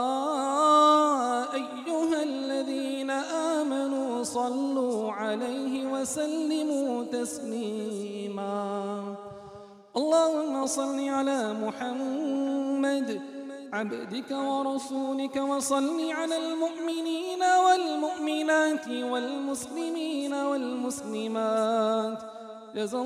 Speaker 9: أيها الذين آمنوا صلوا عليه وسلموا تسليما. اللهم صل على محمد عبدك ورسولك وصل على المؤمنين والمؤمنات والمسلمين والمسلمات. جزا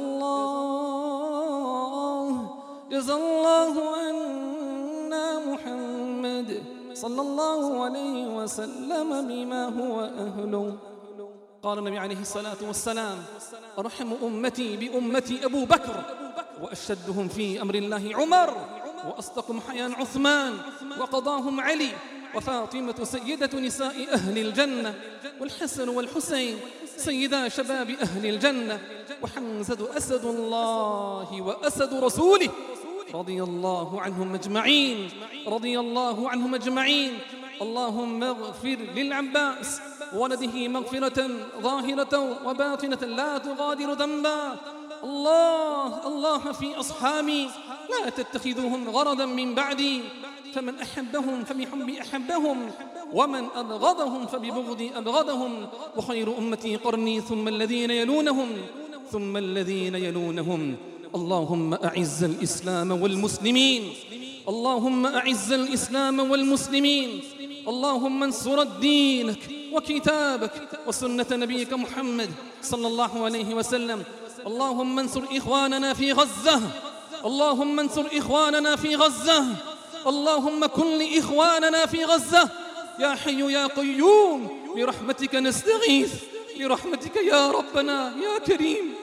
Speaker 9: الله جزا الله عنا محمد صلى الله عليه وسلم بما هو أهله. قال النبي عليه الصلاة والسلام: أرحم أمتي بأمتي أبو بكر، وأشدهم في أمر الله عمر، وأصدقهم حياء عثمان، وقضاهم علي، وفاطمة سيدة نساء أهل الجنة، والحسن والحسين سيدا شباب أهل الجنة، وحمزة أسد الله وأسد رسوله رضي الله عنهم أجمعين رضي الله عنهم أجمعين. اللهم اغفر للعباس ولده مغفرة ظاهرة وباطنة لا تغادر ذنبا. الله الله في أصحابي لا تتخذوهم غرضا من بعدي، فمن أحبهم فبحب أحبهم ومن أبغضهم فببغض أبغضهم. وخير أمتي قرني ثم الذين يلونهم ثم الذين يلونهم. اللهم أعز الإسلام والمسلمين اللهم أعز الإسلام والمسلمين. اللهم انصر دينك وكتابك وسنة نبيك محمد صلى الله عليه وسلم. اللهم انصر إخواننا في غزة اللهم انصر إخواننا في غزة اللهم كن لإخواننا في غزة. يا حي يا قيوم برحمتك نستغيث برحمتك يا ربنا يا كريم.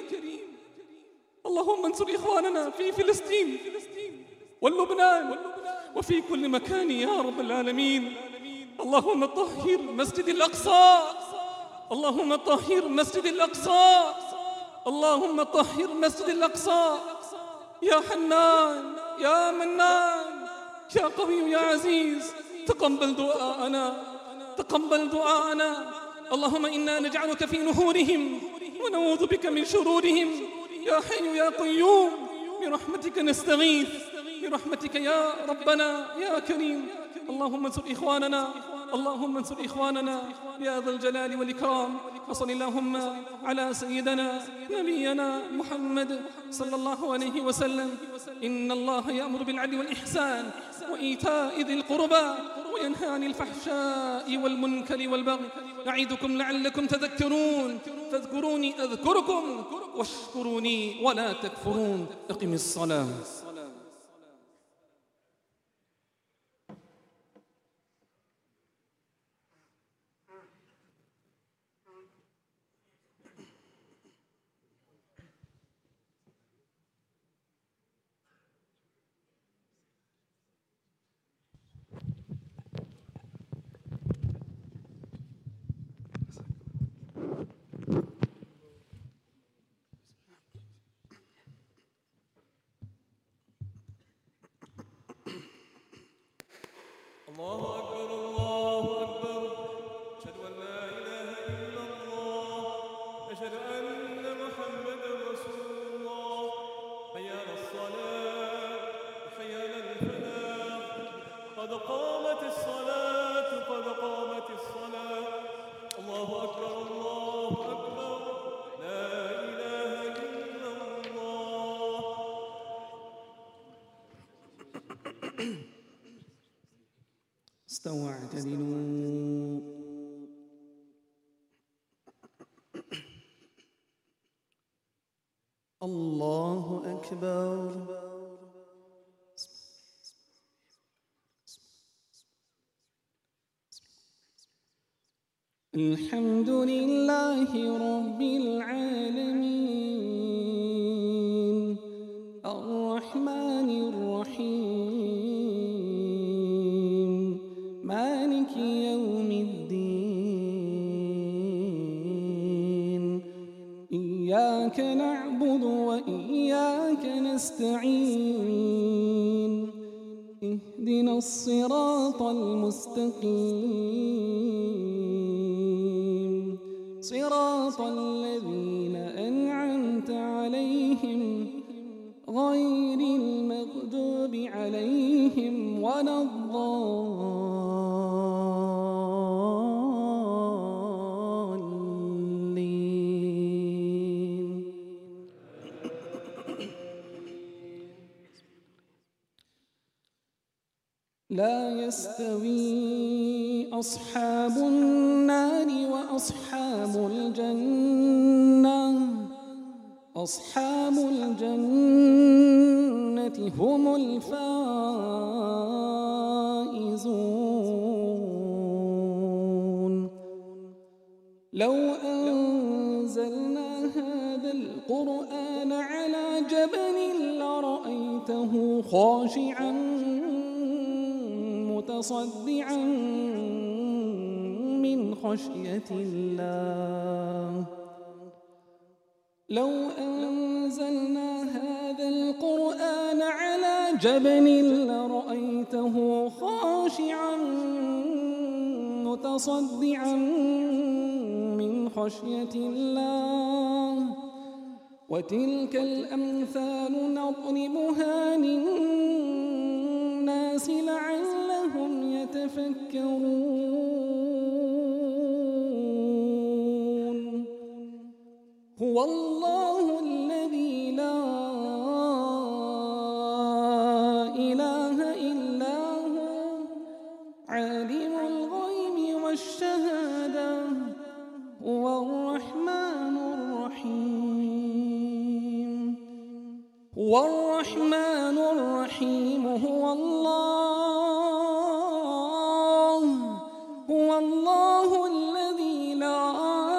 Speaker 9: اللهم انصر إخواننا في فلسطين واللبنان وفي كل مكان يا رب العالمين. اللهم طهر مسجد الأقصى اللهم طهر مسجد الأقصى اللهم طهر مسجد الأقصى. يا حنان يا منان يا قوي يا عزيز تقبل دعاءنا تقبل دعاءنا. اللهم إنا نجعلك في نحورهم ونعوذ بك من شرورهم. يا حي يا قيوم برحمتك نستغيث برحمتك يا ربنا يا كريم. اللهم انصر إخواننا اللهم انصر إخواننا يا ذا الجلال والإكرام. وصل اللهم على سيدنا نبينا محمد صلى الله عليه وسلم. إن الله يأمر بالعدل والإحسان وإيتاء ذي القربى وينهى عن الفحشاء والمنكر والبغي يعظكم لعلكم تذكرون. فاذكروني أذكركم واشكروني ولا تكفرون. أقم الصلاة.
Speaker 8: الله أكبر الله أكبر أشهد أن لا إله إلا الله أشهد أن محمدا رسول الله حي على الصلاة حي على الفلاح قد قامت الصلاة قد قامت الصلاة الله أكبر الله أكبر لا إله إلا الله.
Speaker 9: استووا اعتدلوا. الله أكبر. الحمد لله رب العالمين الرحمن الرحيم مالك يوم الدين. إياك نعبد وإياك نستعين. اهدنا الصراط المستقيم صراط الذين أنعمت عليهم غير المغضوب عليهم ولا الضالين. لا يستوي أصحاب النار وأصحاب الجنة. أصحاب الجنة هم الفائزون. لو أنزلنا هذا القرآن على جبل لرأيته خاشعاً متصدعاً من خشية الله. لو أنزلنا هذا القرآن على جبل لرأيته خاشعاً متصدعاً من خشية الله. وتلك الأمثال نضربها للناس لعلهم يتفكرون. هو الله الذي لا إله إلا هو عالم الغيب والشهادة هو الرحمن الرحيم. هو الرحمن الرحيم. هو الله. هو الله الذي لا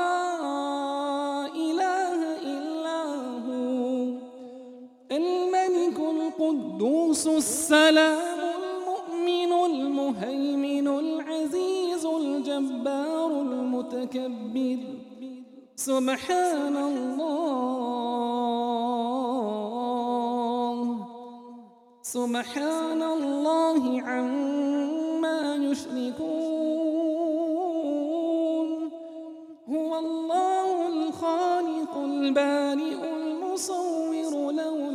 Speaker 9: القدوس السلام المؤمن المهيمن العزيز الجبار المتكبر. سبحان الله. سبحان الله عما يشركون. هو الله الخالق البارئ المصور له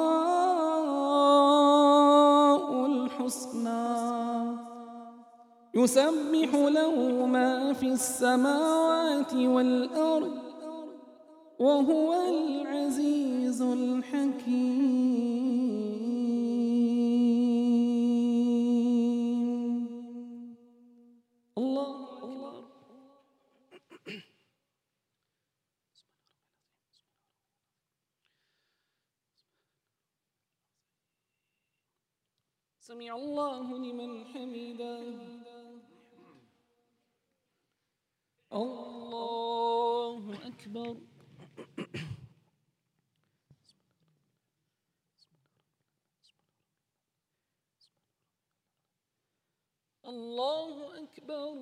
Speaker 9: الأسماء الحسنى يسبح له ما في السماوات والأرض وهو العزيز الحكيم. الله أكبر. سمع الله لمن حمده. الله أكبر. الله أكبر.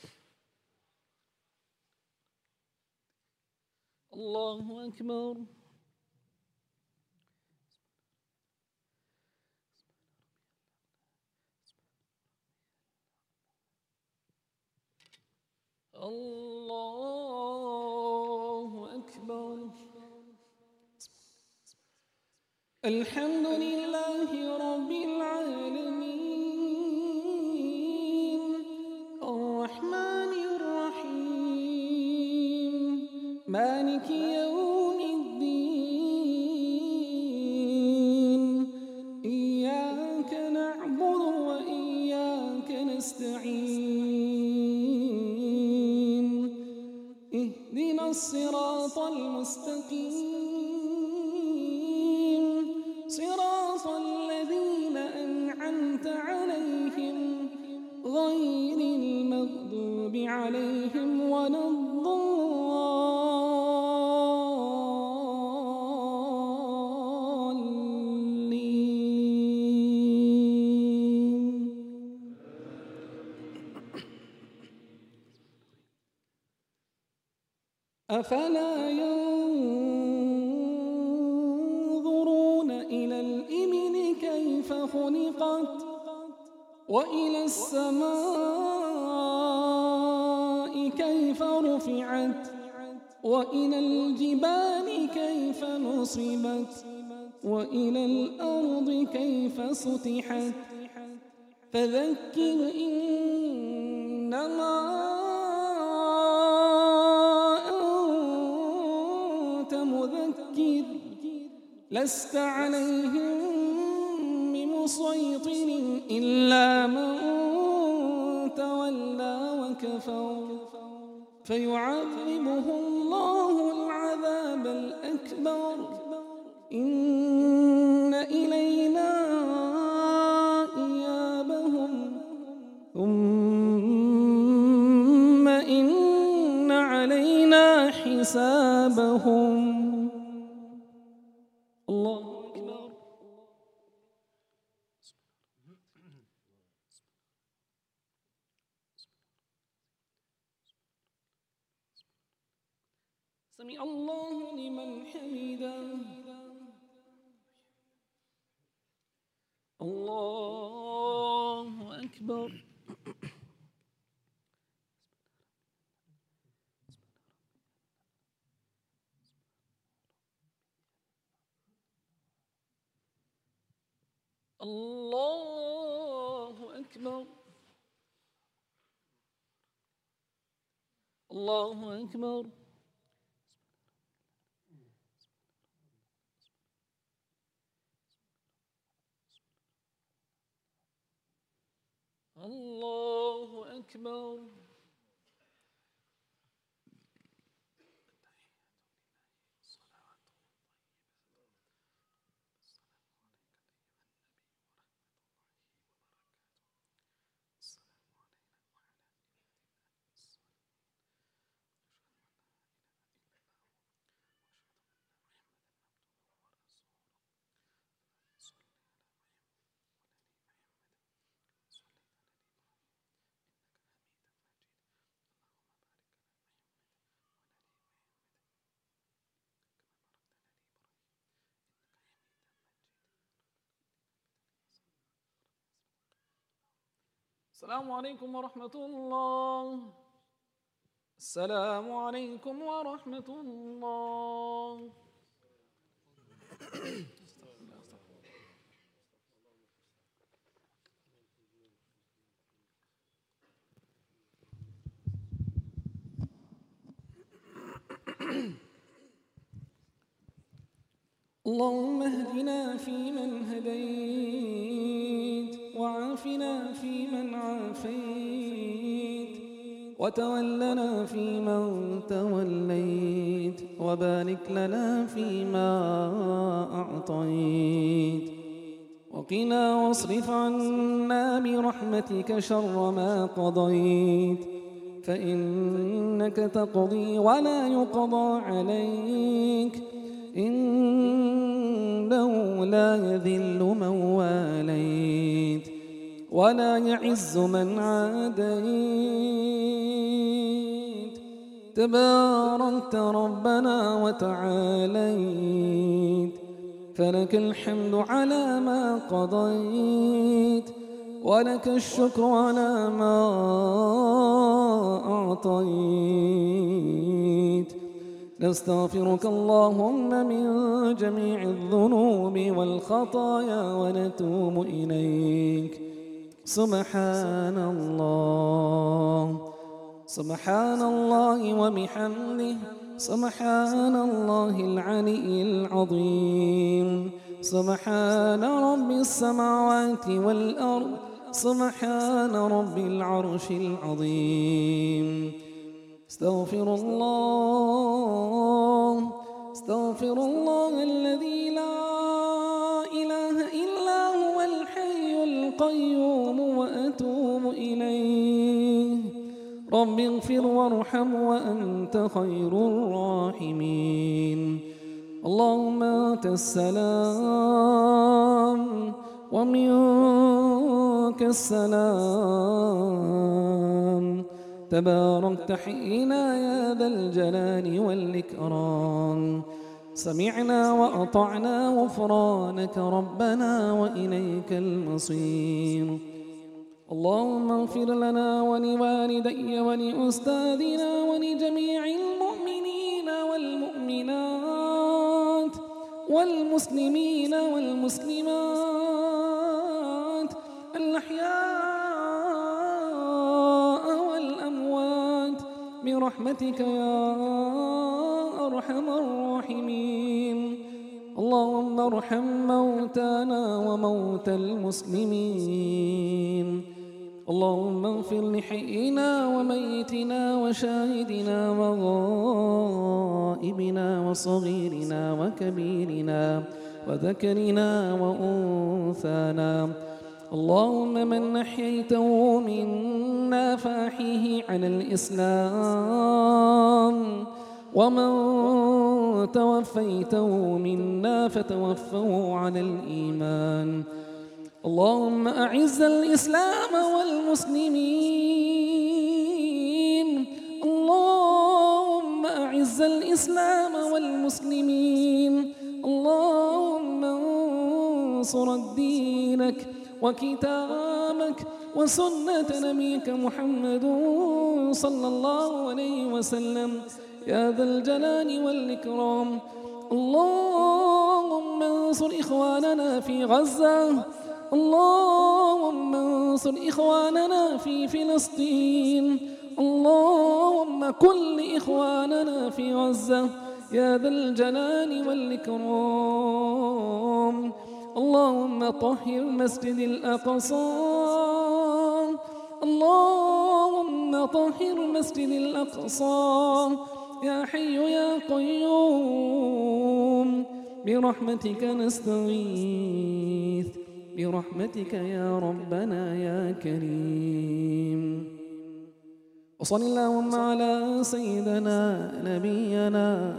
Speaker 9: الله أكبر. الله أكبر. الحمد لله رب العالمين الرحمن الرحيم مالك يوم الدين إياك نعبد وإياك نستعين اهدنا الصراط المستقيم صراط الذين أنعمت عليهم غير المغضوب عليهم ولا الضالين. أفلا ينظرون إلى الإبل كيف خلقت وإلى السماء كيف رفعت وإلى الجبال كيف نصبت وإلى الأرض كيف سطحت فذكر إنما أنت مذكر لست عليهم بمسيطر إلا من تولى وكفر فيعذبه الله العذاب الأكبر إن إلينا إيابهم ثم إن علينا حسابهم. الله أكبر. سمع الله لمن حمده. الله أكبر. الله أكبر. الله أكبر. الله أكبر. السلام عليكم ورحمة الله. السلام عليكم ورحمة الله. اللهم اهدنا فيمن هديت وعافنا فيمن عافيت وتولنا فيمن توليت وبارك لنا فيما أعطيت وقنا واصرف عنا برحمتك شر ما قضيت فإنك تقضي ولا يقضى عليك إنه لا يذل من واليت ولا يعز من عاديت تباركت ربنا وتعاليت فلك الحمد على ما قضيت ولك الشكر على ما أعطيت نستغفرك اللهم من جميع الذنوب والخطايا ونتوب إليك سبحان الله سبحان الله وبحمده سبحان الله العلي العظيم سبحان رب السماوات والأرض سبحان رب العرش العظيم استغفر الله استغفر الله الذي لا إله إلا هو الحي القيوم وأتوب إليه رب اغفر وارحم وأنت خير الراحمين اللهم أنت السلام ومنك السلام تباركت حينا يا ذا الجلال والإكرام سمعنا وأطعنا غفرانك ربنا وإليك المصير اللهم اغفر لنا ولوالدي ولأستاذنا ولجميع المؤمنين والمؤمنات والمسلمين والمسلمات الأحياء والأموات برحمتك يا أرحم الراحمين اللهم ارحم موتانا وموتى المسلمين اللهم اغفر لحينا وميتنا وشاهدنا وغائبنا وصغيرنا وكبيرنا وذكرنا وأنثانا اللهم من أحييته منا فأحيه على الإسلام ومن توفيته منا فتوفه على الإيمان اللهم أعز الإسلام والمسلمين اللهم أعز الإسلام والمسلمين اللهم انصر دينك وكتابك وسنة نبيك محمد صلى الله عليه وسلم يا ذا الجلال والإكرام اللهم انصر إخواننا في غزة اللهم انصر إخواننا في فلسطين اللهم كن لإخواننا في غزة يا ذا الجلال والإكرام اللهم طهر مسجد الأقصى اللهم طهر مسجد الأقصى يا حي يا قيوم برحمتك نستغيث برحمتك يا ربنا يا كريم وصل اللهم على سيدنا نبينا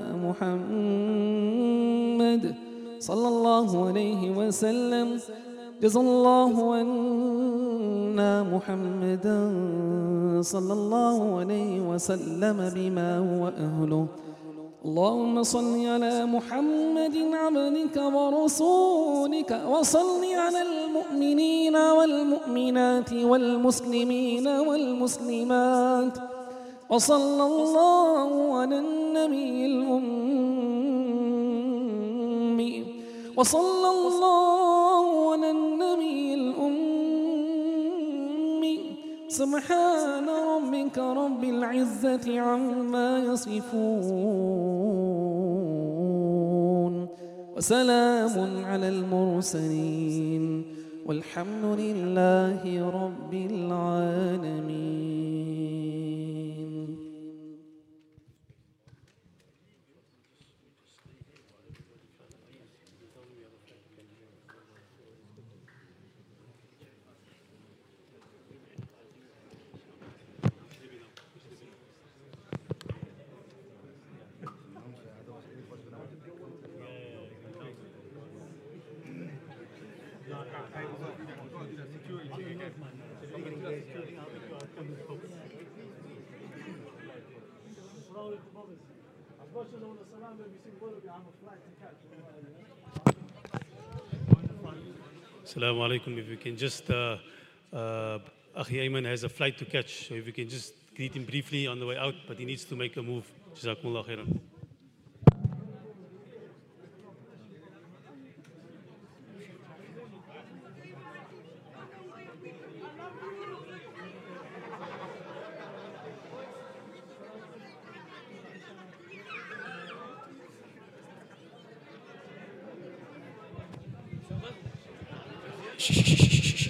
Speaker 9: محمد صلى الله عليه وسلم جزا الله عنا محمدا صلى الله عليه وسلم بما هو أهله اللهم صل على محمد عبدك ورسولك وصل على المؤمنين والمؤمنات والمسلمين والمسلمات وصلى الله على النبي الأمي وصلى الله على النبي الأمي سبحان ربك رب العزة عما يصفون وسلام على المرسلين والحمد لله رب العالمين.
Speaker 10: Assalamu alaikum. If we can just, uh, uh, Akhi Ayman has a flight to catch, so if we can just greet him briefly on the way out, but he needs to make a move. Jazakumullah khairan.
Speaker 11: Shh, shh, shh, shh, shh.